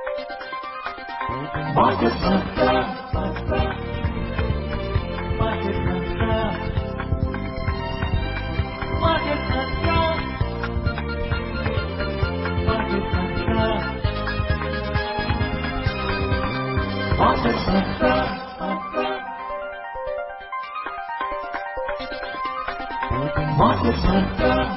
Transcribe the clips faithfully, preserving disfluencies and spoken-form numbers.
Market Mantra. Market Mantra. Market Mantra. Market Mantra. Market Mantra. Market Mantra.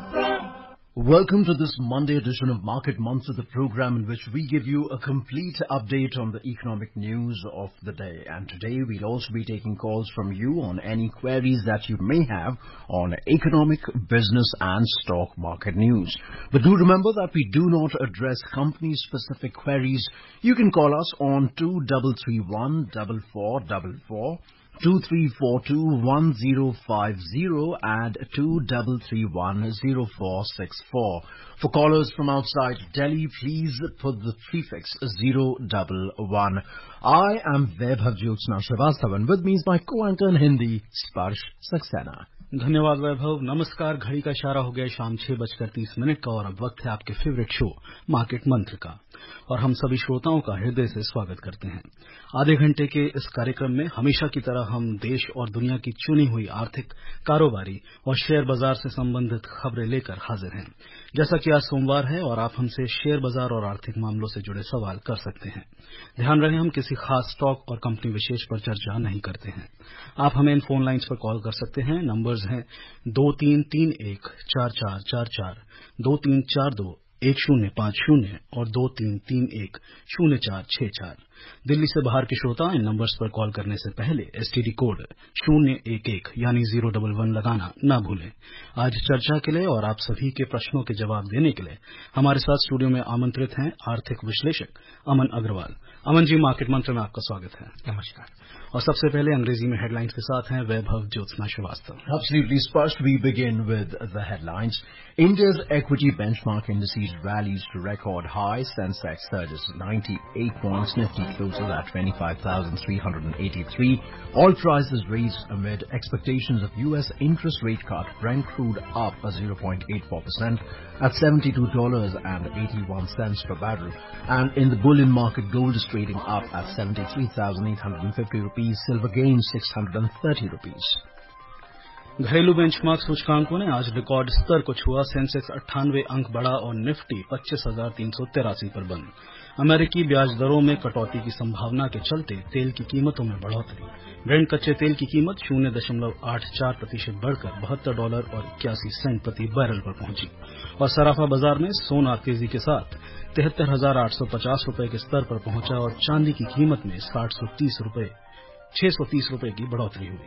Welcome to this Monday edition of Market Mantra, the program in which we give you a complete update on the economic news of the day. And today we'll also be taking calls from you on any queries that you may have on economic, business and stock market news. But do remember that we do not address company-specific queries. You can call us on two three three one, four four four four. two three four two, one zero five zero and two three three one, zero four six four. For callers from outside Delhi, please put the prefix zero one one. I am Vaibhav Jyotsna Srivastava and with me is my co-anchor in Hindi, Sparsh Saxena. धन्यवाद वैभव। नमस्कार। घड़ी का इशारा हो गया शाम छह बजकर तीस मिनट का और अब वक्त है आपके फेवरेट शो मार्केट मंत्र का और हम सभी श्रोताओं का हृदय से स्वागत करते हैं। आधे घंटे के इस कार्यक्रम में हमेशा की तरह हम देश और दुनिया की चुनी हुई आर्थिक, कारोबारी और शेयर बाजार से संबंधित खबरें लेकर हाजिर हैं। जैसा कि आज सोमवार है और आप हमसे शेयर बाजार और आर्थिक मामलों से जुड़े सवाल कर सकते हैं। ध्यान रहे, हम किसी खास स्टॉक और कंपनी विशेष पर चर्चा नहीं करते हैं। आप हमें इन फोन लाइन्स पर कॉल कर सकते हैं। नंबर्स हैं दो तीन तीन एक चार चार चार चार, दो तीन चार दो एक शून्य पांच शून्य और दो तीन तीन एक शून्य चार छह चार। दिल्ली से बाहर के श्रोता इन नंबर्स पर कॉल करने से पहले एसटीडी कोड शून्य एक एक यानी जीरो डबल वन लगाना न भूलें। आज चर्चा के लिए और आप सभी के प्रश्नों के जवाब देने के लिए हमारे साथ स्टूडियो में आमंत्रित हैं आर्थिक विश्लेषक अमन अग्रवाल। अमन जी, मार्केट मंत्र में आपका स्वागत है। नमस्कार। और सबसे पहले अंग्रेजी में हेडलाइंस के साथ हैं Vaibhav Jyotsna Srivastava. Absolutely, Sparsh. We begin with the headlines. India's equity benchmark indices rallies to record high. Sensex surges ninety-eight points. Nifty closes at twenty-five thousand three hundred eighty-three. Oil prices raised amid expectations of U S interest rate cut. Brent crude up zero point eight four percent at seventy-two dollars and eighty-one cents per barrel. And in the bullion market, gold is trading up at seventy-three thousand eight hundred fifty rupees. Silver gains six hundred thirty rupees. घरेलू benchmark सूचकांकों ने आज record स्तर को छुआ। Sensex अट्ठानवे अंक बढ़ा और निफ्टी पच्चीस हजार तीन सौ तिरासी पर बंद। अमेरिकी ब्याज दरों में कटौती की संभावना के चलते तेल की कीमतों में बढ़ोतरी। ब्रेंट कच्चे तेल की कीमत शून्य दशमलव आठ चार प्रतिशत बढ़कर बहत्तर डॉलर और इक्यासी सेंट प्रति बैरल पर पहुंची। और सराफा बाजार में सोना तेजी के साथ तिहत्तर हजार आठ सौ पचास रूपये के स्तर पर पहुंचा और चांदी की कीमत में साठ सौ तीस रूपये छह सौ तीस रूपये की बढ़ोतरी हुई।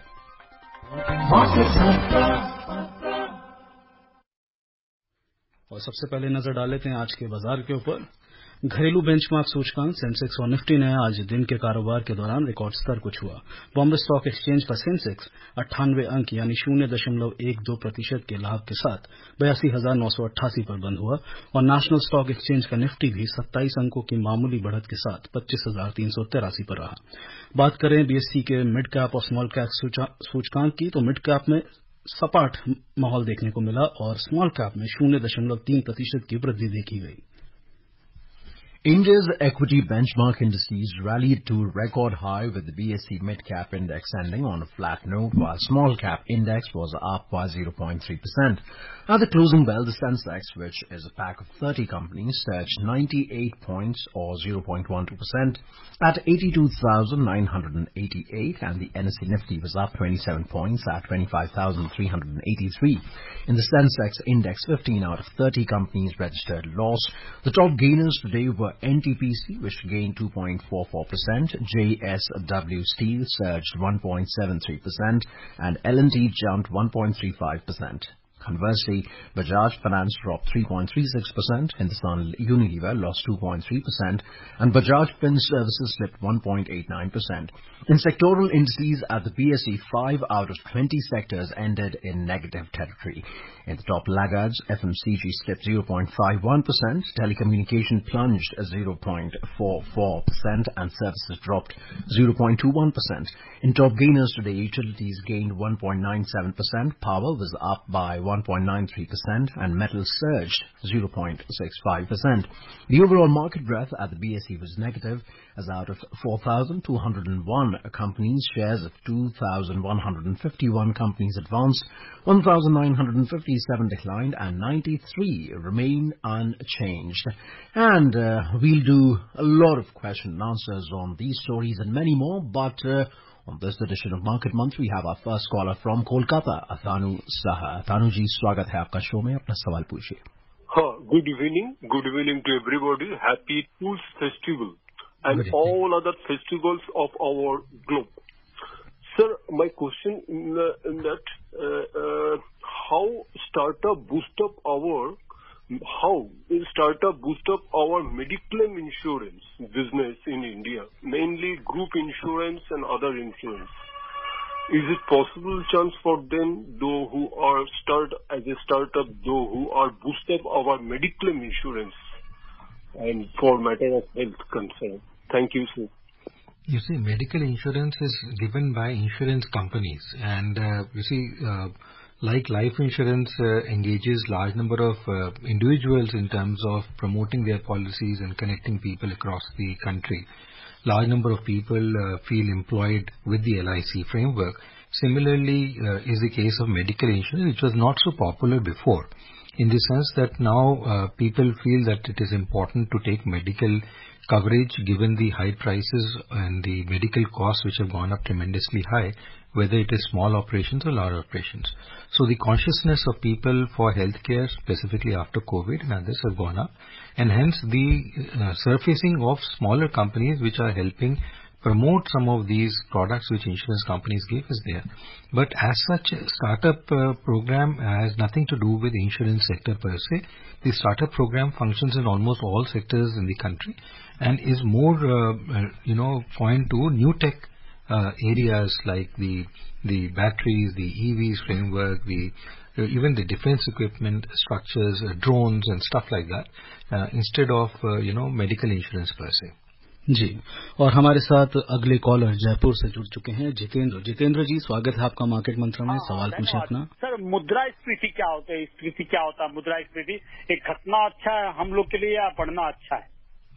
और सबसे पहले नजर डाल लेते हैं आज के बाजार के ऊपर। घरेलू बेंचमार्क सूचकांक सेंसेक्स और निफ्टी ने आज दिन के कारोबार के दौरान रिकॉर्ड स्तर को छुआ। बॉम्बे स्टॉक एक्सचेंज पर सेंसेक्स अट्ठानवे अंक यानी शून्य दशमलव एक दो प्रतिशत के लाभ के साथ बयासी हजार नौ सौ अट्ठासी पर बंद हुआ और नेशनल स्टॉक एक्सचेंज का निफ्टी भी सत्ताईस अंकों की मामूली बढ़त के साथ पच्चीस हजार तीन सौ तिरासी पर रहा। बात करें बीएसई के मिड कैप और स्मॉल कैप सूचकांक की, तो मिड कैप में सपाट माहौल देखने को मिला और स्मॉल कैप में शून्य दशमलव तीन प्रतिशत की वृद्धि देखी गई। India's equity benchmark indices rallied to record high with the B S E mid-cap index ending on a flat note while small-cap index was up by zero point three percent. At the closing bell, the Sensex, which is a pack of thirty companies, surged ninety-eight points or zero point one two percent at eighty-two thousand nine hundred eighty-eight and the N S E Nifty was up twenty-seven points at twenty-five thousand three hundred eighty-three. In the Sensex index, fifteen out of thirty companies registered loss. The top gainers today were N T P C, which gained two point four four percent, J S W Steel surged one point seven three percent, and L and T jumped one point three five percent. Conversely, Bajaj Finance dropped three point three six percent, Hindustan Unilever lost two point three percent, and Bajaj Fin Services slipped one point eight nine percent. In sectoral indices at the B S E, five out of twenty sectors ended in negative territory. In the top laggards, F M C G slipped zero point five one percent, telecommunication plunged zero point four four percent, and services dropped zero point two one percent. In top gainers today, utilities gained one point nine seven percent, power was up by one point nine three percent and metals surged zero point six five percent. The overall market breadth at the B S E was negative, as out of four thousand two hundred one companies, shares of two thousand one hundred fifty-one companies advanced, one thousand nine hundred fifty-seven declined, and ninety-three remain unchanged. And uh, we'll do a lot of question and answers on these stories and many more, but uh, on this edition of Market Month, we have our first caller from Kolkata, Athanu Saha. Athanu ji, स्वागत है आपका show में, अपना सवाल पूछिए. हाँ, good evening. Good evening to everybody. Happy Tools Festival and all other festivals of our globe. Sir, my question in, the, in that, uh, uh, how startup boost up our, how will startup boost up our mediclaim insurance business in India, mainly group insurance and other insurance? Is it possible chance for them, though who are start as a startup, though who are boost up our mediclaim insurance and for matter of health concern? Thank you, sir. You see, medical insurance is given by insurance companies, and uh, you see, uh, like life insurance uh, engages large number of uh, individuals in terms of promoting their policies and connecting people across the country. Large number of people uh, feel employed with the L I C framework. Similarly, uh, is the case of medical insurance, which was not so popular before, in the sense that now uh, people feel that it is important to take medical coverage given the high prices and the medical costs which have gone up tremendously high, whether it is small operations or large operations. So the consciousness of people for healthcare, specifically after COVID and others, have gone up, and hence the uh, surfacing of smaller companies which are helping promote some of these products which insurance companies give is there. But as such, startup uh, program has nothing to do with the insurance sector per se. The startup program functions in almost all sectors in the country and is more, uh, uh, you know, point to new tech uh, areas like the the batteries, the E Vs framework, the uh, even the defense equipment structures, uh, drones and stuff like that, uh, instead of uh, you know medical insurance per se. जी, और हमारे साथ अगले collar Jaipur से जुड़ चुके हैं जितेंद्र. जितेंद्र जी, स्वागत है आपका मार्केट मंत्र में. सवाल पूछे अपना. सर, मुद्रास्फीति क्या होता है? स्फीति क्या होता है? मुद्रास्फीति एक घटना अच्छा है हम लोग के लिए या बढ़ना अच्छा है?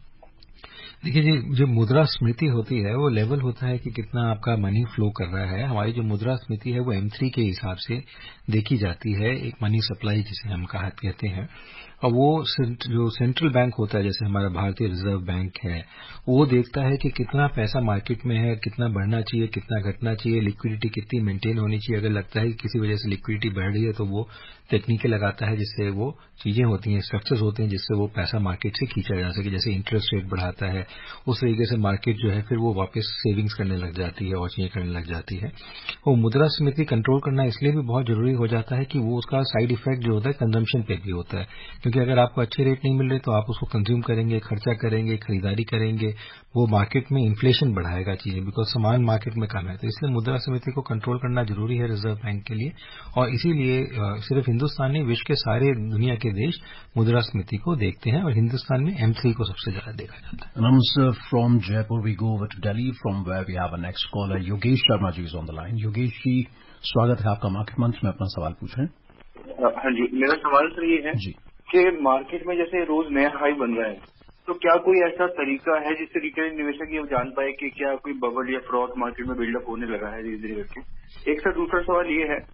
देखिए जी, जो मुद्रा स्मृति होती है वो लेवल होता है कि कितना आपका मनी फ्लो कर रहा है. हमारी जो मुद्रा स्मृति है वो एम थ्री के हिसाब से देखी जाती है, एक मनी सप्लाई जिसे हम कहा कहते हैं. और वो जो सेंट्रल बैंक होता है, जैसे हमारा भारतीय रिजर्व बैंक है, वो देखता है कि कितना पैसा मार्केट में है, कितना बढ़ना चाहिए, कितना घटना चाहिए, लिक्विडिटी कितनी मेंटेन होनी चाहिए. अगर लगता है कि किसी वजह से लिक्विडिटी बढ़ रही है तो वो टेक्निकल लगाता है, जिससे वो चीजें होती हैं, स्ट्रक्चर्स होते हैं जिससे वो पैसा मार्केट से खींचा जा सके. जैसे इंटरेस्ट रेट बढ़ाता है, उस तरीके से मार्केट जो है फिर वो वापस सेविंग्स करने लग जाती है और चीजें करने लग जाती है. वो मुद्रा समिति कंट्रोल करना इसलिए भी बहुत जरूरी हो जाता है कि वो उसका साइड इफेक्ट जो होता है कंजम्पशन पे भी होता है. क्योंकि अगर आपको अच्छे रेट नहीं मिल रहे तो आप उसको कंज्यूम करेंगे, खर्चा करेंगे, खरीदारी करेंगे, वो मार्केट में इन्फ्लेशन बढ़ाएगा चीजें, बिकॉज सामान मार्केट में कम है. तो इसलिए मुद्रा समिति को कंट्रोल करना जरूरी है रिजर्व बैंक के लिए. और इसीलिए सिर्फ हिंदुस्तान नहीं, विश्व के सारे दुनिया के देश मुद्रा समिति को देखते हैं और हिंदुस्तान में एम थ्री को सबसे ज्यादा देखा जाता है. Namaste from Jaipur. We go over to Delhi, from where we have our next caller. Yogesh Sharma ji is on the line. Yogesh ji, स्वागत है आपका मार्केट मंच में. अपना सवाल पूछें. हाँ जी, मेरा सवाल सर ये है जी कि मार्केट में जैसे रोज नया हाई बन रहा है, तो क्या कोई ऐसा तरीका है जिससे रिटेल निवेशक ये जान पाए कि क्या कोई बबल या फ्रॉड मार्केट में बिल्डअप होने लगा है धीरे धीरे करके? एक सर दूसरा सवाल ये है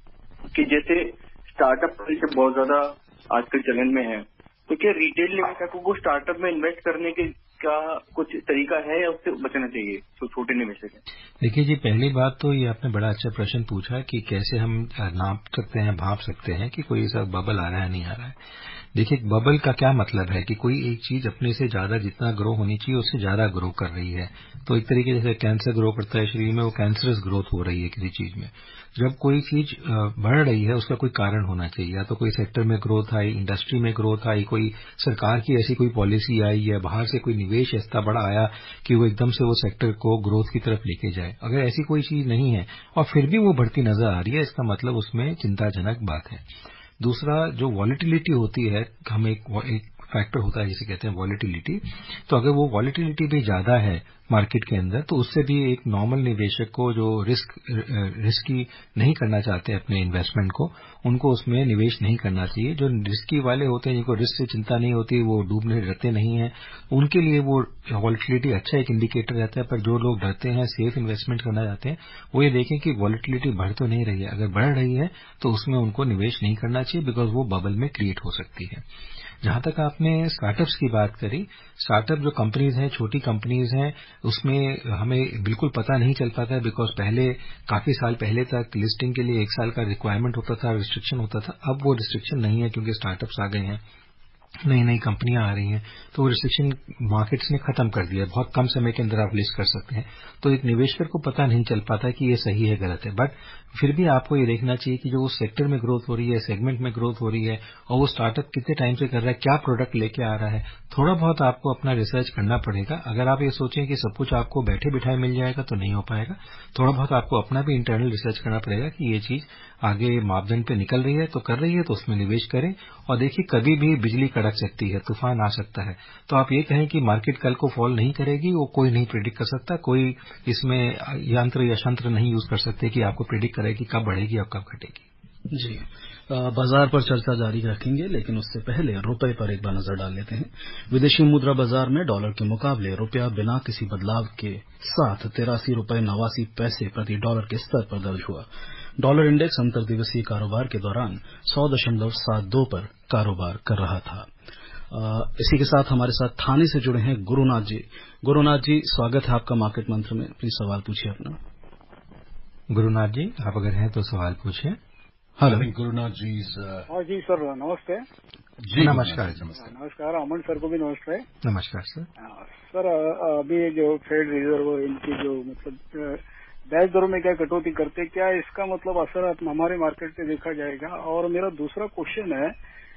कि जैसे स्टार्टअप कल्चर बहुत ज्यादा आजकल चलन में है, तो क्या रिटेल निवेशकों को स्टार्टअप में इन्वेस्ट करने के का कुछ तरीका है या उससे बचना चाहिए जो छोटे निवेशक हैं? देखिए जी, पहली बात तो ये आपने बड़ा अच्छा प्रश्न पूछा कि कैसे हम नाप सकते हैं, भाप सकते हैं कि कोई ऐसा बबल आ रहा है नहीं आ रहा है. देखिए, बबल का क्या मतलब है कि कोई एक चीज अपने से ज्यादा जितना ग्रो होनी चाहिए उससे ज्यादा ग्रो कर रही है. तो एक तरीके से कैंसर ग्रो करता है शरीर में, वो कैंसरस ग्रोथ हो रही है किसी चीज में. जब कोई चीज बढ़ रही है उसका कोई कारण होना चाहिए, या तो कोई सेक्टर में ग्रोथ आई, इंडस्ट्री में ग्रोथ आई, कोई सरकार की ऐसी कोई पॉलिसी आई, या बाहर से कोई निवेश ऐसा बड़ा आया कि वो एकदम से वो सेक्टर को ग्रोथ की तरफ लेके जाए. अगर ऐसी कोई चीज नहीं है और फिर भी वो बढ़ती नजर आ रही है, इसका मतलब उसमें चिंताजनक बात है. दूसरा, जो वॉलेटिलिटी होती है, हम एक, एक फैक्टर होता है जिसे कहते हैं वॉलेटिलिटी. तो अगर वो वॉलेटिलिटी भी ज्यादा है मार्केट के अंदर, तो उससे भी एक नॉर्मल निवेशक को जो रिस्क रिस्की नहीं करना चाहते अपने इन्वेस्टमेंट को, उनको उसमें निवेश नहीं करना चाहिए। जो रिस्की वाले होते हैं, जिनको रिस्क से चिंता नहीं होती, वो डूबने डरते नहीं हैं, उनके लिए वो वॉलेटिलिटी अच्छा एक इंडिकेटर रहता है। पर जो लोग डरते हैं, सेफ इन्वेस्टमेंट करना चाहते हैं, वो ये देखें कि वॉलेटिलिटी बढ़ तो नहीं रही है। अगर बढ़ रही है तो उसमें उनको निवेश नहीं करना चाहिए, बिकॉज वो बबल में क्रिएट हो सकती है। जहां तक आपने स्टार्टअप्स की बात करी, स्टार्टअप जो कंपनीज हैं, छोटी कंपनीज हैं, उसमें हमें बिल्कुल पता नहीं चल पाता है, बिकॉज पहले काफी साल पहले तक लिस्टिंग के लिए एक साल का रिक्वायरमेंट होता था, रिस्ट्रिक्शन होता था। अब वो रिस्ट्रिक्शन नहीं है, क्योंकि स्टार्टअप्स आ गए हैं, नई नई कंपनियां आ रही हैं, तो वो रिस्ट्रिक्शन मार्केट्स ने खत्म कर दिया। बहुत कम समय के अंदर आप लिस्ट कर सकते हैं। तो एक निवेशक को पता नहीं चल पाता कि ये सही है गलत है। बट फिर भी आपको ये देखना चाहिए कि जो उस सेक्टर में ग्रोथ हो रही है, सेगमेंट में ग्रोथ हो रही है, और वो स्टार्टअप कितने टाइम से कर रहा है, क्या प्रोडक्ट लेके आ रहा है, थोड़ा बहुत आपको अपना रिसर्च करना पड़ेगा। अगर आप ये सोचें कि सब कुछ आपको बैठे बिठाए मिल जाएगा तो नहीं हो पाएगा। थोड़ा बहुत आपको अपना भी इंटरनल रिसर्च करना पड़ेगा कि ये चीज आगे मापदंड पे निकल रही है तो कर रही है, तो उसमें निवेश करें। और देखिए, कभी भी बिजली कड़क सकती है, तूफान आ सकता है, तो आप ये कहें कि मार्केट कल को फॉल नहीं करेगी, वो कोई नहीं प्रेडिक्ट कर सकता। कोई इसमें यंत्र या शंत्र नहीं यूज कर सकते कि आपको प्रेडिक्ट करे कि कब बढ़ेगी और कब घटेगी। जी, बाजार पर चर्चा जारी रखेंगे, लेकिन उससे पहले रुपए पर एक बार नजर डाल लेते हैं। विदेशी मुद्रा बाजार में डॉलर के मुकाबले रुपया बिना किसी बदलाव के साथ तिरासी रुपए नवासी पैसे प्रति डॉलर के स्तर पर दर्ज हुआ। डॉलर इंडेक्स अंतर दिवसीय कारोबार के दौरान सौ दशमलव सात दो पर कारोबार कर रहा था। आ, इसी के साथ हमारे साथ थाने से जुड़े हैं गुरुनाथ जी। गुरुनाथ जी, स्वागत है आपका मार्केट मंत्र में। प्लीज सवाल पूछिए अपना। गुरुनाथ जी, आप अगर हैं तो सवाल पूछिए। हेलो गुरुनाथ जी। हाँ जी सर, नमस्ते जी। नमस्कार। नमस्कार, अमन सर को भी नमस्ते। नमस्कार सर। सर, अभी जो फेड रिजर्व इनकी जो मतलब ब्याज दरों में क्या कटौती करते, क्या इसका मतलब असर हमारे मार्केट पे देखा जाएगा? और मेरा दूसरा क्वेश्चन है,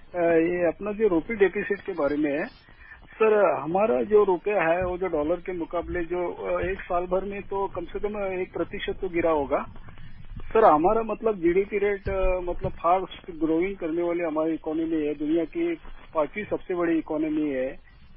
ये अपना जो रुपी डेफिसिट के बारे में है सर। हमारा जो रुपया है वो जो डॉलर के मुकाबले जो एक साल भर में तो कम से कम एक प्रतिशत तो गिरा होगा सर। हमारा मतलब जीडीपी रेट मतलब फास्ट ग्रोइंग करने वाली हमारी इकोनॉमी है, दुनिया की पांचवी सबसे बड़ी इकोनॉमी है।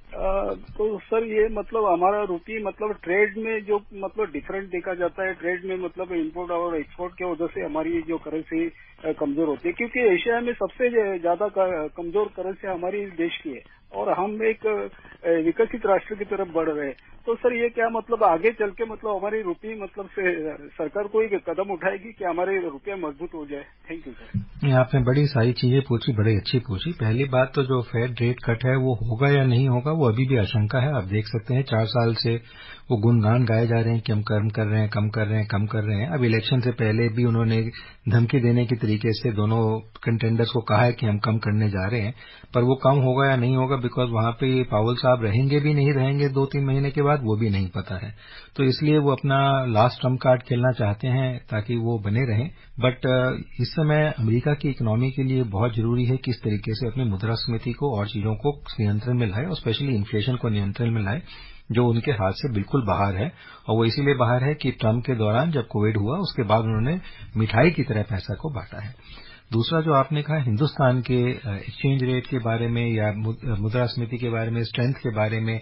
आ, तो सर ये मतलब हमारा रुपये मतलब ट्रेड में जो मतलब डिफरेंट देखा जाता है, ट्रेड में मतलब इंपोर्ट और एक्सपोर्ट की वजह से हमारी जो करेंसी कमजोर होती है, क्योंकि एशिया में सबसे ज्यादा कमजोर करेंसी हमारी देश की है और हम एक विकसित राष्ट्र की तरफ बढ़ रहे हैं। तो सर ये क्या मतलब आगे चल के मतलब हमारी रुपये मतलब से सरकार कोई कदम उठाएगी कि हमारे रुपया मजबूत हो जाए? Thank you sir. आपने बड़ी सारी चीजें पूछी, बड़ी अच्छी पूछी। पहली बात तो जो फेड रेट कट है वो होगा या नहीं होगा, वो अभी भी आशंका है। आप देख सकते हैं चार साल से वो गुणगान गाए जा रहे हैं कि हम कम कर रहे हैं, कम कर रहे हैं, कम कर रहे हैं। अब इलेक्शन से पहले भी उन्होंने धमकी देने के तरीके से दोनों कंटेंडर्स को कहा है कि हम कम करने जा रहे हैं, पर वो कम होगा या नहीं होगा, बिकॉज वहां पे पावल साहब रहेंगे भी नहीं रहेंगे दो तीन महीने के बाद, वो भी नहीं पता है। तो इसलिए वो अपना लास्ट ट्रम्प कार्ड खेलना चाहते हैं ताकि वो बने रहें। बट इस समय अमेरिका की इकोनॉमी के लिए बहुत जरूरी है कि इस तरीके से अपनी मुद्रास्फीति को और चीजों को नियंत्रण में लाए, और स्पेशली इन्फ्लेशन को नियंत्रण में लाए, जो उनके हाथ से बिल्कुल बाहर है। और वो इसीलिए बाहर है कि ट्रम्प के दौरान जब कोविड हुआ उसके बाद उन्होंने मिठाई की तरह पैसा को बांटा है। दूसरा जो आपने कहा हिंदुस्तान के एक्सचेंज रेट के बारे में या मुद्रास्फीति के बारे में, स्ट्रेंथ के बारे में,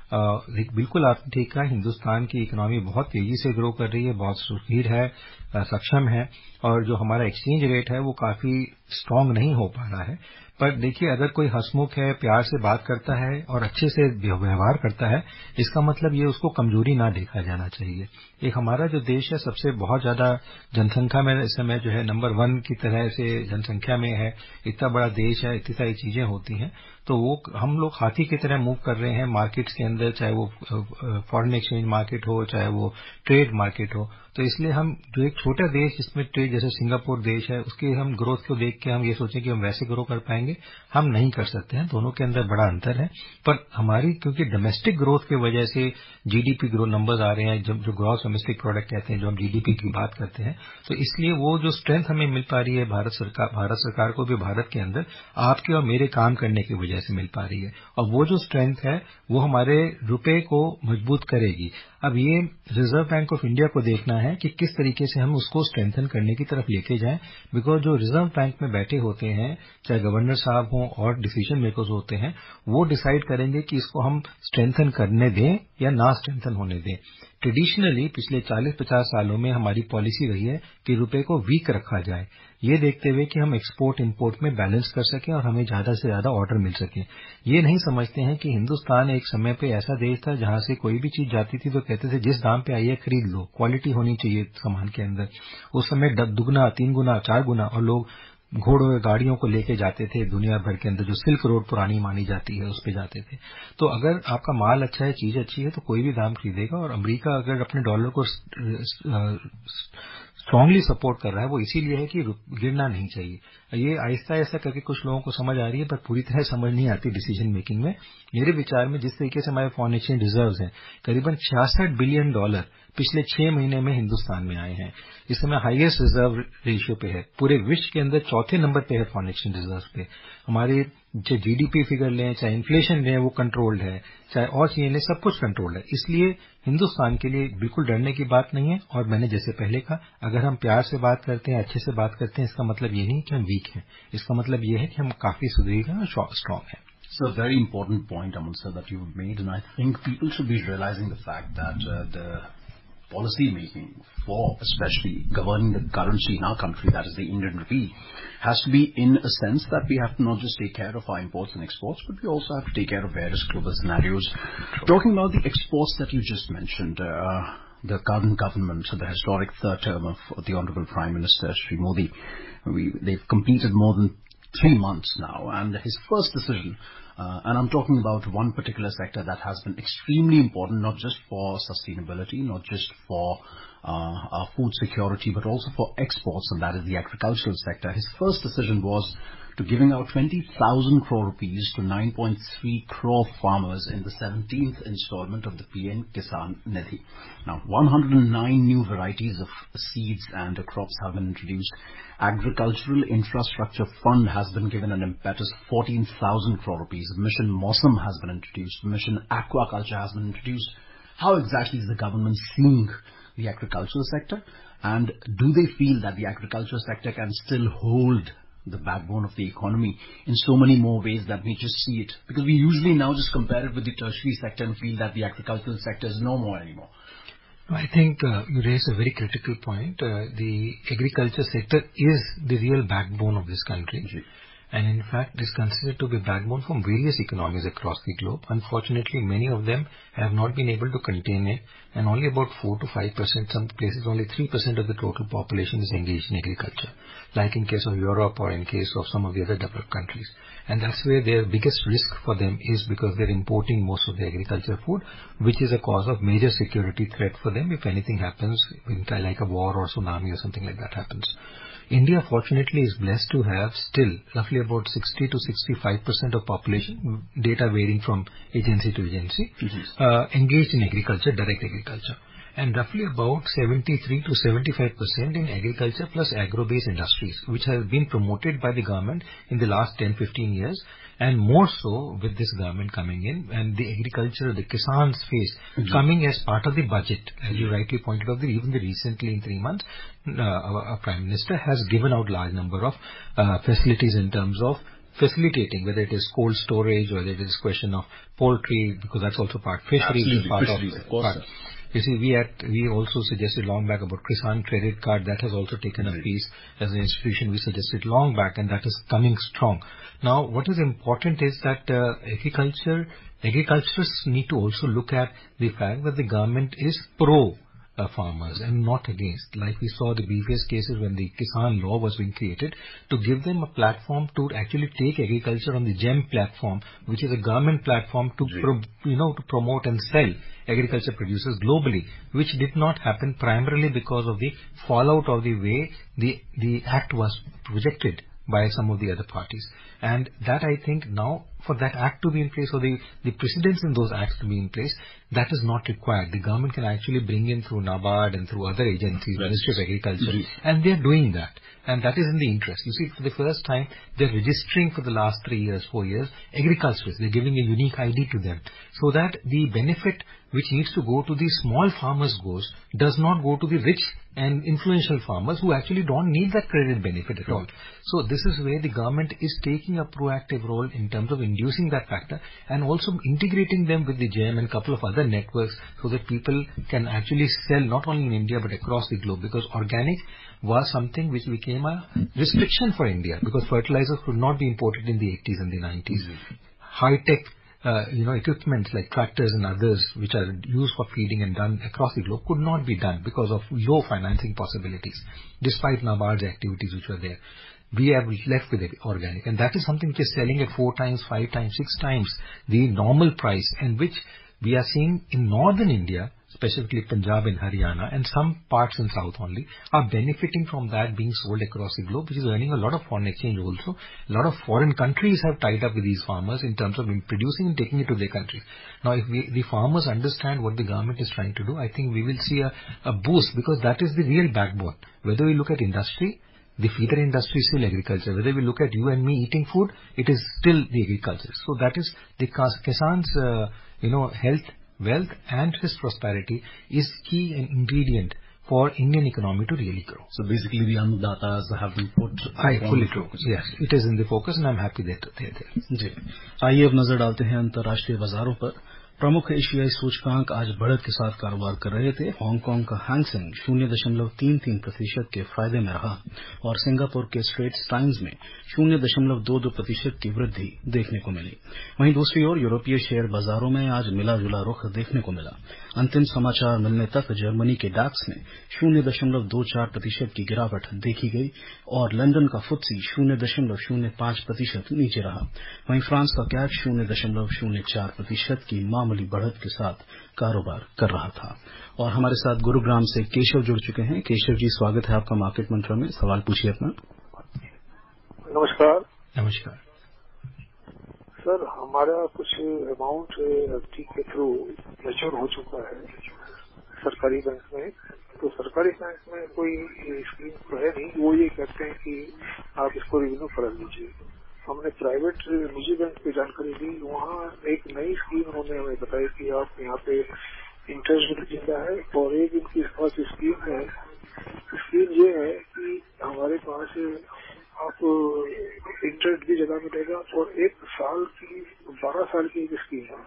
बिल्कुल आपने ठीक कहा। हिंदुस्तान की इकोनॉमी बहुत तेजी से ग्रो कर रही है, बहुत सुदृढ़ है, सक्षम है, और जो हमारा एक्सचेंज रेट है वो काफी स्ट्रांग नहीं हो पा रहा है। पर देखिए, अगर कोई हंसमुख है, प्यार से बात करता है और अच्छे से व्यवहार करता है, इसका मतलब ये उसको कमजोरी ना देखा जाना चाहिए। एक हमारा जो देश है सबसे बहुत ज्यादा जनसंख्या में इस समय जो है नंबर वन की तरह से जनसंख्या में है, इतना बड़ा देश है, इतनी सारी चीजें होती हैं, तो वो हम लोग हाथी की तरह मूव कर रहे हैं मार्केट्स के अंदर, चाहे वो फॉरेन एक्सचेंज मार्केट हो, चाहे वो ट्रेड मार्केट हो। तो इसलिए हम जो एक छोटा देश जिसमें ट्रेड जैसे सिंगापुर देश है, उसके हम ग्रोथ को देख के हम ये सोचें कि हम वैसे ग्रो कर पाएंगे, हम नहीं कर सकते हैं। दोनों के अंदर बड़ा अंतर है। पर हमारी क्योंकि डोमेस्टिक ग्रोथ की वजह से जीडीपी ग्रोथ नंबर्स आ रहे हैं, जब जो ग्रॉस डोमेस्टिक प्रोडक्ट कहते हैं, जो हम जीडीपी की बात करते हैं, तो इसलिए वो जो स्ट्रेंथ हमें मिल पा रही है भारत सरकार भारत सरकार को भी भारत के अंदर आपके और मेरे काम करने की वजह से मिल पा रही है, और वो जो स्ट्रेंथ है वो हमारे रुपए को मजबूत करेगी। अब ये रिजर्व बैंक ऑफ इंडिया को देखना है कि किस तरीके से हम उसको स्ट्रेंथन करने की तरफ लेके जाएं, बिकॉज जो रिजर्व बैंक में बैठे होते हैं, चाहे गवर्नर गवर्नर साहब हों और डिसीजन मेकर्स होते हैं, वो डिसाइड करेंगे कि इसको हम स्ट्रेंथन करने दें या ना स्ट्रेंथन होने दें। ट्रेडिशनली पिछले चालीस पचास सालों में हमारी पॉलिसी रही है कि रुपए को वीक रखा जाए, ये देखते हुए कि हम एक्सपोर्ट इंपोर्ट में बैलेंस कर सकें और हमें ज्यादा से ज्यादा ऑर्डर मिल सके। ये नहीं समझते हैं कि हिंदुस्तान एक समय पे ऐसा देश था जहां से कोई भी चीज जाती थी तो कहते थे जिस दाम पे आई है खरीद लो, क्वालिटी होनी चाहिए सामान के अंदर। उस समय दुगना, तीन गुना, चार गुना, और लोग घोड़ों और गाड़ियों को लेके जाते थे दुनिया भर के अंदर, जो सिल्क रोड पुरानी मानी जाती है उस पे जाते थे। तो अगर आपका माल अच्छा है, चीज अच्छी है, तो कोई भी दाम खरीदेगा। और अमेरिका अगर अपने डॉलर को स्ट्रांगली सपोर्ट कर रहा है वो इसीलिए है कि गिरना नहीं चाहिए। ये आहिस्ता आहिस्ता करके कुछ लोगों को समझ आ रही है, पर पूरी तरह समझ नहीं आती डिसीजन मेकिंग में। मेरे विचार में जिस तरीके से हमारे फॉरेन एक्सचेंज रिजर्व्स हैं, करीबन छियासठ बिलियन डॉलर पिछले छह महीने में हिंदुस्तान में आए हैं। इस समय हाईएस्ट रिजर्व रेशियो पे है, पूरे विश्व के अंदर चौथे नंबर पे है फॉरेन एक्सचेंज रिजर्व पे। हमारे चाहे जीडीपी फिगर लें, चाहे इन्फ्लेशन लें, वो कंट्रोल्ड है, चाहे और चीजें लें, सब कुछ कंट्रोल्ड है। इसलिए हिंदुस्तान के लिए बिल्कुल डरने की बात नहीं है। और मैंने जैसे पहले कहा, अगर हम प्यार से बात करते हैं, अच्छे से बात करते हैं, इसका मतलब ये नहीं कि हम वीक हैं, इसका मतलब ये है कि हम काफी सुदृढ़ हैं और स्ट्रांग हैं। So a very important point, Aman sir, that you've made, and I think people should be realizing the fact that uh, the policy making for especially governing the currency in our country, that is the Indian rupee, has to be in a sense that we have to not just take care of our imports and exports, but we also have to take care of various global scenarios. True. Talking about the exports that you just mentioned, uh, the current government, the historic third term of the Honorable Prime Minister Shri Modi, we, they've completed more than three months now, and his first decision, uh, and I'm talking about one particular sector that has been extremely important, not just for sustainability, not just for uh, our food security, but also for exports, and that is the agricultural sector. His first decision was to giving out twenty thousand crore rupees to nine point three crore farmers in the seventeenth installment of the P M Kisan Nidhi. Now, one hundred nine new varieties of seeds and crops have been introduced. Agricultural Infrastructure Fund has been given an impetus of fourteen thousand crore rupees. Mission Mausam has been introduced. Mission Aquaculture has been introduced. How exactly is the government seeing the agricultural sector? And do they feel that the agricultural sector can still hold the backbone of the economy in so many more ways that we just see it? Because we usually now just compare it with the tertiary sector and feel that the agricultural sector is no more anymore. I think uh, you raise a very critical point. Uh, the agriculture sector is the real backbone of this country. Mm-hmm. And in fact, is considered to be backbone from various economies across the globe. Unfortunately, many of them have not been able to contain it, and only about four to five percent, some places only three percent of the total population is engaged in agriculture, like in case of Europe or in case of some of the other developed countries. And that's where their biggest risk for them is, because they're importing most of the agriculture food, which is a cause of major security threat for them if anything happens, like a war or tsunami or something like that happens. India, fortunately, is blessed to have still roughly about sixty to sixty-five percent of population, data varying from agency to agency, mm-hmm. uh, engaged in agriculture, direct agriculture. And roughly about seventy-three to seventy-five percent in agriculture plus agro-based industries, which have been promoted by the government in the last ten to fifteen years, and more so with this government coming in, and the agriculture, the Kisan space, mm-hmm. coming as part of the budget. As you rightly pointed out, even the recently in three months, uh, our, our Prime Minister has given out large number of uh, facilities in terms of facilitating, whether it is cold storage, or whether it is question of poultry, because that's also part fisheries, part fisheries, of, of course. Part, You see, we at, we also suggested long back about Kisan credit card. That has also taken a piece as an institution. We suggested long back, and that is coming strong. Now, what is important is that uh, agriculture, agriculturists need to also look at the fact that the government is pro Uh, farmers and not against. Like we saw the previous cases when the Kisan law was being created, to give them a platform to actually take agriculture on the GEM platform, which is a government platform to pro, you know to promote and sell agriculture producers globally, which did not happen primarily because of the fallout of the way the the act was projected by some of the other parties. And that, I think, now for that act to be in place, or the, the precedents in those acts to be in place, that is not required. The government can actually bring in through NABARD and through other agencies, right. Ministry of Agriculture, mm-hmm. and they are doing that. And that is in the interest. You see, for the first time, they are registering for the last three years, four years, agriculturists. They are giving a unique I D to them, so that the benefit which needs to go to the small farmers goes, does not go to the rich and influential farmers who actually don't need that credit benefit at all. So this is where the government is taking a proactive role in terms of inducing that factor and also integrating them with the G E M and a couple of other networks so that people can actually sell not only in India but across the globe, because organic was something which became a restriction for India because fertilizers could not be imported in the eighties and the nineties. Mm-hmm. High-tech Uh, you know, equipment like tractors and others which are used for feeding and done across the globe could not be done because of low financing possibilities, despite NABARD's activities which were there. We have left with it organic, and that is something which is selling at four times, five times, six times the normal price, and which we are seeing in northern India, specifically Punjab and Haryana, and some parts in south only, are benefiting from that being sold across the globe, which is earning a lot of foreign exchange also. A lot of foreign countries have tied up with these farmers in terms of producing and taking it to their countries. Now, if we, the farmers understand what the government is trying to do, I think we will see a, a boost, because that is the real backbone. Whether we look at industry, the feeder industry is still agriculture. Whether we look at you and me eating food, it is still the agriculture. So that is the Kisan's, uh, you know, health, wealth and his prosperity is key and ingredient for Indian economy to really grow. So basically the Annadatas have been put I fully true. Yes, it is in the focus and I'm happy that they are there. जी, आइए अब नजर डालते हैं अंतर्राष्ट्रीय बाजारों पर। प्रमुख एशियाई सूचकांक आज बढ़त के साथ कारोबार कर रहे थे। हांगकांग का हैंगसेंग शून्य दशमलव तीन तीन प्रतिशत के फायदे में रहा और सिंगापुर के स्ट्रेट्स टाइम्स में शून्य दशमलव दो दो प्रतिशत की वृद्धि देखने को मिली। वहीं दूसरी ओर यूरोपीय शेयर बाजारों में आज मिला जुला रुख देखने को मिला। अंतिम समाचार मिलने तक जर्मनी के डैक्स में शून्य दशमलव दो चार प्रतिशत की गिरावट देखी गई और लंदन का फुत्सी शून्य दशमलव शून्य पांच प्रतिशत नीचे रहा। वहीं फ्रांस का कैक शून्य दशमलव शून्य चार प्रतिशत की मामूली बढ़त के साथ कारोबार कर रहा था। और हमारे साथ गुरुग्राम से केशव जुड़ चुके हैं। केशव जी, स्वागत है आपका मार्केट मंत्र में। सवाल पूछिए अपना। नमस्कार। नमस्कार सर, हमारा कुछ अमाउंट एफडी के थ्रू मैच्योर हो चुका है सरकारी बैंक में। तो सरकारी बैंक में कोई स्कीम तो है नहीं, वो ये कहते हैं कि आप इसको रिन्यू करा लीजिए। हमने प्राइवेट निजी बैंक की जानकारी दी, वहाँ एक नई स्कीम उन्होंने हमें बताई कि आप यहाँ पे इंटरेस्ट भी देता है और एक इनकी पास स्कीम है। स्कीम ये है कि हमारे पास आप इंटरेस्ट भी जगह मिलेगा और एक साल की बारह साल की एक स्कीम है।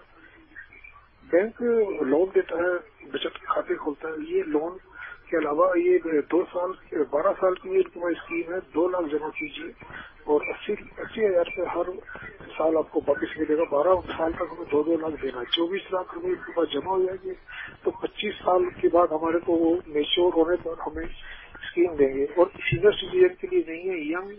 बैंक लोन देता है, बचत खाते खोलता है। ये लोन के अलावा ये दो साल बारह साल की तुम्हारी स्कीम है, दो लाख जमा कीजिए और अस्सी अस्सी हजार रुपये हर साल आपको वापिस मिलेगा। बारह साल तक हमें दो दो लाख देना है, चौबीस लाख रुपये के बाद जमा हो जाएंगे। तो पच्चीस साल के बाद हमारे को वो मेच्योर होने पर हमें स्कीम देंगे और सीनियर सिटीजन के लिए नहीं है, यंग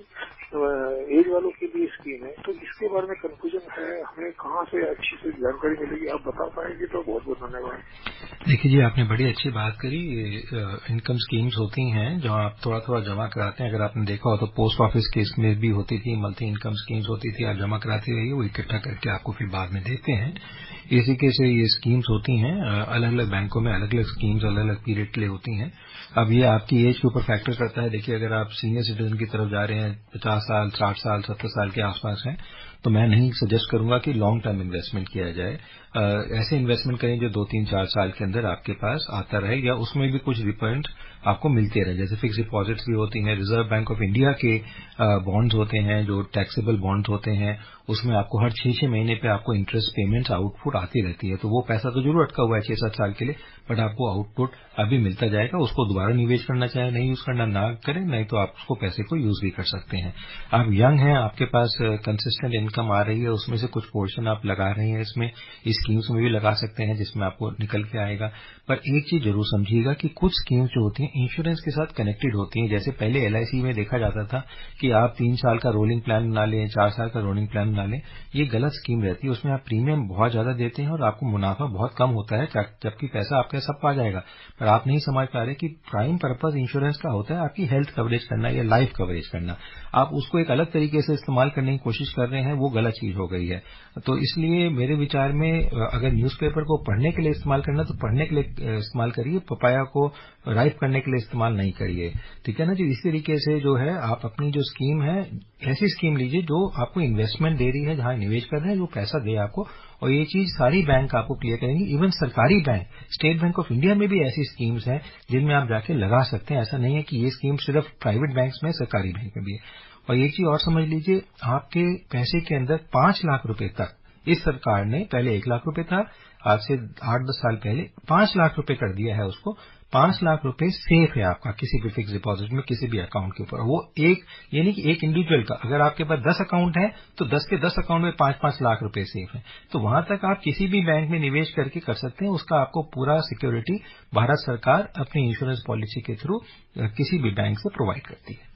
एज वालों के लिए स्कीम है। तो इसके बारे में कंफ्यूजन है, हमें कहाँ से अच्छी से जानकारी मिलेगी, आप बता पाएंगे तो बहुत बहुत धन्यवाद। देखिए जी, आपने बड़ी अच्छी बात करी। इनकम स्कीम्स होती हैं जो आप थोड़ा थोड़ा जमा कराते हैं। अगर आपने देखा हो तो पोस्ट ऑफिस केस में भी होती थी, मल्टी इनकम स्कीम्स होती थी। आप जमा कराते रहिए, वो इकट्ठा करके आपको फिर बाद में देते हैं। इसी के से ये स्कीम्स होती हैं, अलग अलग बैंकों में अलग अलग स्कीम्स अलग अलग पीरियड के लिए होती हैं। अब ये आपकी एज के ऊपर फैक्टर करता है। देखिए, अगर आप सीनियर सिटीजन की तरफ जा रहे हैं, पचास साल, साठ साल, सत्तर साल के आसपास हैं, तो मैं नहीं सजेस्ट करूंगा कि लॉन्ग टर्म इन्वेस्टमेंट किया जाए। आ, ऐसे इन्वेस्टमेंट करें जो दो तीन चार साल के अंदर आपके पास आता रहे या उसमें भी कुछ रिटर्न आपको मिलते रहे। जैसे फिक्स डिपॉजिट्स भी होती हैं, रिजर्व बैंक ऑफ इंडिया के बॉन्ड्स होते हैं जो टैक्सेबल बॉन्ड्स होते हैं, उसमें आपको हर छह छह महीने पे आपको इंटरेस्ट पेमेंट्स आउटपुट आती रहती है। तो वो पैसा तो जरूर अटका हुआ है छह सात साल के लिए, बट आपको आउटपुट अभी मिलता जाएगा। उसको दोबारा निवेश करना चाहे नहीं यूज करना ना करें, नहीं तो आप उसको पैसे को यूज भी कर सकते हैं। आप यंग हैं, आपके पास कंसिस्टेंट इनकम आ रही है, उसमें से कुछ पोर्शन आप लगा रहे हैं इसमें, इस स्कीम्स में भी लगा सकते हैं जिसमें आपको निकल के आएगा। पर एक चीज जरूर समझिएगा कि कुछ स्कीम्स जो होती हैं इंश्योरेंस के साथ कनेक्टेड होती हैं। जैसे पहले एल आई सी में देखा जाता था कि आप तीन साल का रोलिंग प्लान बना लें, चार साल का रोलिंग प्लान बना लें, ये गलत स्कीम रहती है। उसमें आप प्रीमियम बहुत ज्यादा देते हैं और आपको मुनाफा बहुत कम होता है, जबकि पैसा आपका सब पा जाएगा। पर आप नहीं समझ पा रहे कि प्राइम पर्पज इंश्योरेंस का होता है आपकी हेल्थ कवरेज करना या लाइफ कवरेज करना। आप उसको एक अलग तरीके से इस्तेमाल करने की कोशिश कर रहे हैं, वो गलत चीज हो गई है। तो इसलिए मेरे विचार में अगर न्यूज़पेपर को पढ़ने के लिए इस्तेमाल करना तो पढ़ने के लिए इस्तेमाल करिए, पपाया को राइप करने के लिए इस्तेमाल नहीं करिए, ठीक है ना जी। इस तरीके से जो है आप अपनी जो स्कीम है ऐसी स्कीम लीजिए जो आपको इन्वेस्टमेंट दे रही है, जहां निवेश कर रहे हैं, जो पैसा दे आपको, और ये चीज सारी बैंक आपको क्लियर करेंगी। इवन सरकारी bank, state bank of India में भी ऐसी स्कीम्स हैं जिनमें आप जाके लगा सकते हैं। ऐसा नहीं है कि ये स्कीम सिर्फ प्राइवेट बैंक्स में, सरकारी बैंक में भी है। और ये चीज और समझ लीजिए, आपके पैसे के अंदर पांच लाख रुपए तक इस सरकार ने, पहले एक लाख रुपए था, आज से आठ दस साल पहले पांच लाख रुपए कर दिया है उसको। पांच लाख रुपए सेफ है आपका किसी भी फिक्स डिपॉजिट में, किसी भी अकाउंट के ऊपर। वो एक, ये नहीं कि एक इंडिविजुअल का, अगर आपके पास दस अकाउंट है तो दस के दस अकाउंट में पांच पांच लाख रुपए सेफ है। तो वहां तक आप किसी भी बैंक में निवेश करके कर सकते हैं। उसका आपको पूरा सिक्योरिटी भारत सरकार अपनी इंश्योरेंस पॉलिसी के थ्रू किसी भी बैंक से प्रोवाइड करती है।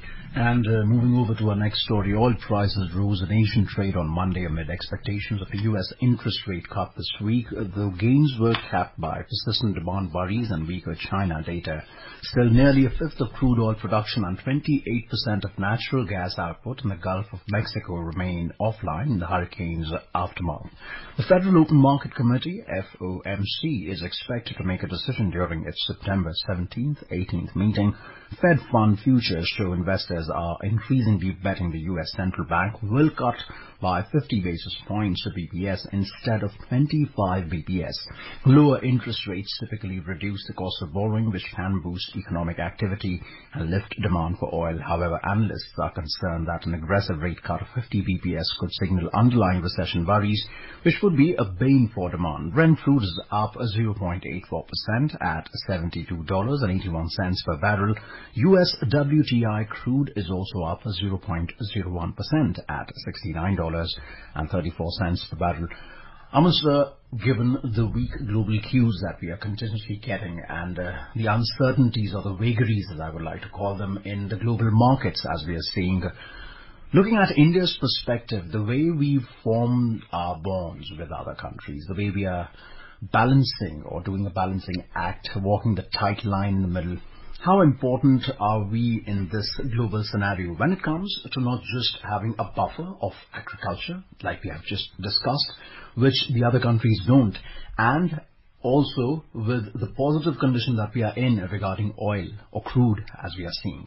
And uh, moving over to our next story, oil prices rose in Asian trade on Monday amid expectations of a U S interest rate cut this week. The gains were capped by persistent demand worries and weaker China data. Still, nearly a fifth of crude oil production and twenty-eight percent of natural gas output in the Gulf of Mexico remain offline in the hurricane's aftermath. The Federal Open Market Committee, F O M C, is expected to make a decision during its September seventeenth eighteenth meeting. Fed fund futures show investors are increasingly betting the U S central bank will cut by fifty basis points to B P S instead of twenty-five B P S. Lower interest rates typically reduce the cost of borrowing, which can boost economic activity and lift demand for oil. However, analysts are concerned that an aggressive rate cut of fifty B P S could signal underlying recession worries, which would be a bane for demand. Brent crude is up zero point eight four percent at seventy-two dollars and eighty-one cents per barrel. U S W T I crude is also up zero point zero one percent at sixty-nine dollars and thirty-four cents per barrel. Aman sir, given the weak global cues that we are continuously getting and uh, the uncertainties or the vagaries, as I would like to call them, in the global markets as we are seeing, looking at India's perspective, the way we form our bonds with other countries, the way we are balancing or doing a balancing act, walking the tight line in the middle, how important are we in this global scenario when it comes to not just having a buffer of agriculture, like we have just discussed, which the other countries don't, and also with the positive condition that we are in regarding oil or crude, as we are seeing?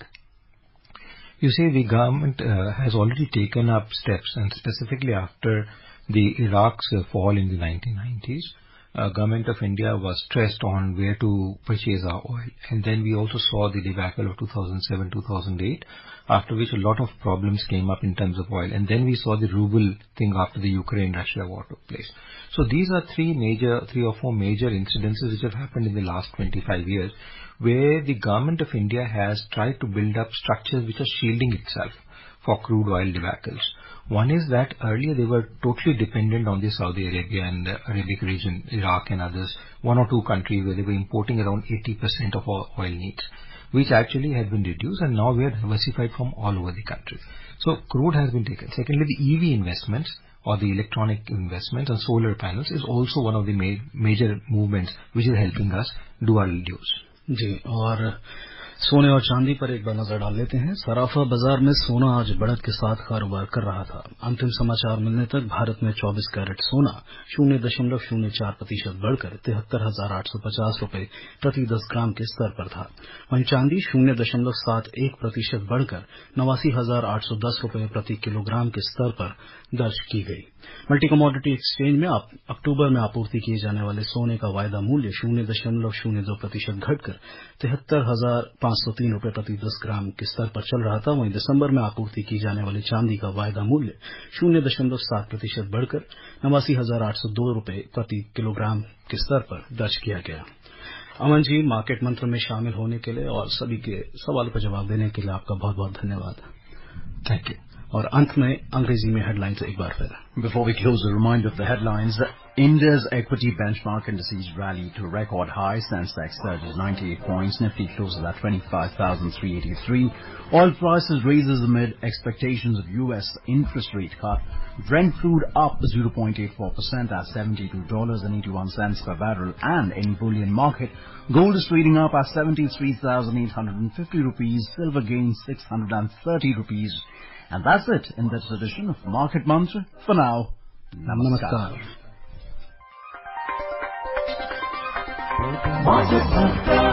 You see, the government uh, has already taken up steps, and specifically after the Iraq's uh, fall in the nineteen nineties, Uh, government of India was stressed on where to purchase our oil. And then we also saw the debacle of two thousand seven two thousand eight, after which a lot of problems came up in terms of oil. And then we saw the ruble thing after the Ukraine-Russia war took place. So these are three major, three or four major incidences which have happened in the last twenty-five years, where the government of India has tried to build up structures which are shielding itself for crude oil debacles. One is that earlier they were totally dependent on the Saudi Arabia and uh, Arabic region, Iraq and others, one or two countries where they were importing around eighty percent of our oil needs, which actually had been reduced, and now we are diversified from all over the country. So crude has been taken. Secondly, the E V investments or the electronic investments and solar panels is also one of the ma- major movements which is helping us do our dues. जी, और सोने और चांदी पर एक बार नजर डाल लेते हैं। सराफा बाजार में सोना आज बढ़त के साथ कारोबार कर रहा था। अंतिम समाचार मिलने तक भारत में चौबीस कैरेट सोना शून्य दशमलव शून्य चार प्रतिशत बढ़कर तिहत्तर हजार आठ सौ पचास रूपये प्रति दस ग्राम के स्तर पर था। वहीं चांदी शून्य दशमलव सात एक प्रतिशत बढ़कर नवासी हजार आठ सौ दस रूपये प्रति किलोग्राम के स्तर पर दर्ज की गई। मल्टी कमोडिटी एक्सचेंज में अक्टूबर में आपूर्ति किए जाने वाले सोने का वायदा मूल्य शून्य दशमलव शून्य दो प्रतिशत घटकर तिहत्तर हजार पांच सौ तीन रूपये प्रति दस ग्राम के स्तर पर चल रहा था। वहीं दिसंबर में आपूर्ति की जाने वाली चांदी का वायदा मूल्य शून्य दशमलव सात प्रतिशत बढ़कर नवासी हजार आठ सौ दो रूपये प्रति किलोग्राम के स्तर पर दर्ज किया गया। अमन जी, मार्केट मंत्र में शामिल होने के लिए और सभी के सवाल का जवाब देने के लिए आपका बहुत बहुत धन्यवाद। Thank you. और अंत में अंग्रेजी में हेडलाइंस एक बार फिर। Before we close, a reminder of the headlines. India's equity benchmark indices rallied to record high. Sensex surges ninety-eight points. Nifty closes at twenty-five thousand three hundred eighty-three. Oil prices raises amid expectations of U S interest rate cut. Brent crude up zero point eight four percent at seventy-two dollars and eighty-one cents per barrel. And in bullion market, gold is trading up at seventy-three thousand eight hundred fifty rupees. Silver gains six hundred thirty rupees. And that's it in this edition of Market Mantra. For now, namaskar. Namaskar. Market Mantra.